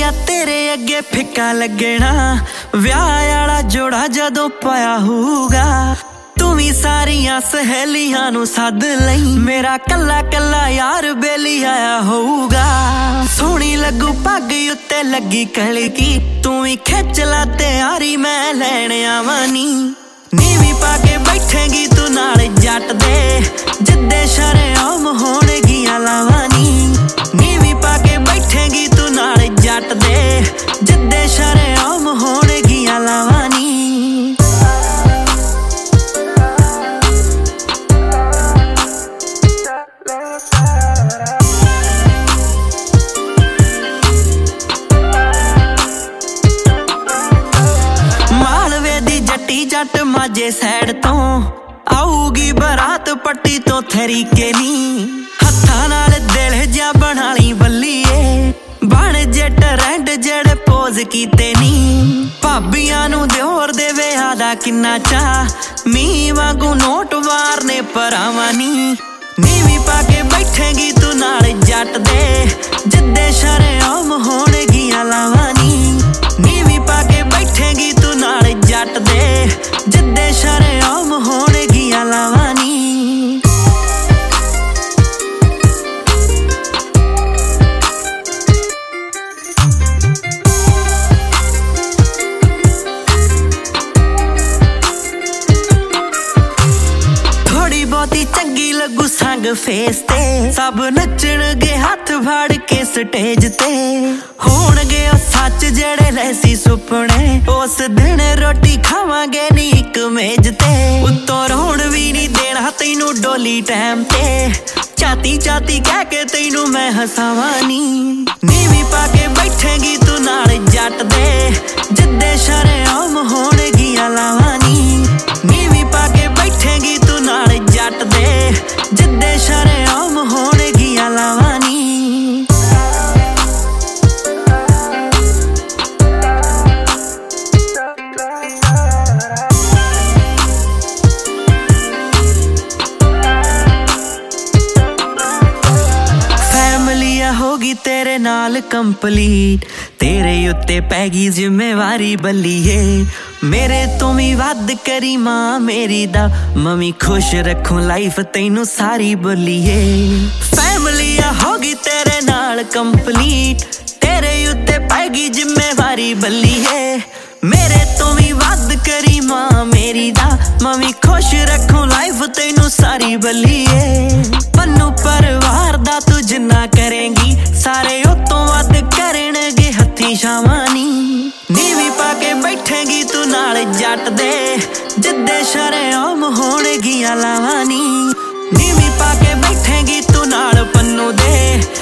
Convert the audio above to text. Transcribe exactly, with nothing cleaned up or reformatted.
ਆ तेरे अगे फिक्का लगना विआह वाला जोड़ा जदों पाया होगा तू भी सारियां सहेलियां नू सद लई मेरा कला कला यार बेली आया होगा सोहनी लगू पग उत्ते लगी कलकी तू भी खिच ला तैयारी मैं लैण आवानी नीवी पाके बैठेगी तू नाल जट दे जिद्दे शरेआम होणगियां लावानी नीवी पाके बैठेगी तू नाल जट दे जिद्दे शरेआम होणगियां लावानी मालवे दी जट्टी जट माजे सैड तो आऊगी बरात पट्टी तो थरीके नी हत्थां नाल दिल जा बना ली बल्लीए बण जट रैंड जड़े पोज कीते नी भाबियां नू दिओर दे विआह दा किन्ना चा मी वांगू नोट वारने परावां नी नीवी पाके बैठेगी तू नाल जट दे जिद्दे शरेआम होणगियां लावां नी नीवी पाके बैठेगी तू नाल जट दे जिद्दे शरेआम होणगियां लावां नी बहुती चंगी लगू संग फेस ते सब नचणगे हाथ फाड़ के स्टेज ते होणगे ओ सच जेड़े लैसी सुपने उस दिन रोटी खावांगे नी इक मेज ते उत्तों रोण भी नी देना तैनू डोली टाइम ते चाती चाती कह के तैनू मैं हसावानी नीवी पाके बैठेगी तू नाल जट दे जिद्दे शरेआम होणगियां लावानी नीवी पाके बैठेगी तू नाल जट दे जिद्दे शरेआम होणगियां लावानी होगी तेरे नाल कंप्लीट तेरे उत्ते पैगी जिम्मेवारी बल्लीए मेरे तो भी वध करी मां मेरी दा मम्मी खुश रखूं लाइफ तैनू सारी बोलीए फैमिली होगी तेरे नाल कंप्लीट तेरे उत्ते पैगी जिम्मेवारी बल्लीए मेरे तो भी वध करी मां मेरी दा मम्मी खुश रखूं लाइफ तैनू सारी बल्लीए पन्नू परिवार दा तू जिन्ना करेंगी सारे उतों वध करनगे हत्थी छावानी नीवी पाके बैठेगी तू नाल जट दे जिद्दे शरेआम होणगियां लावानी नीवी पाके बैठेगी तू नाल पन्नू दे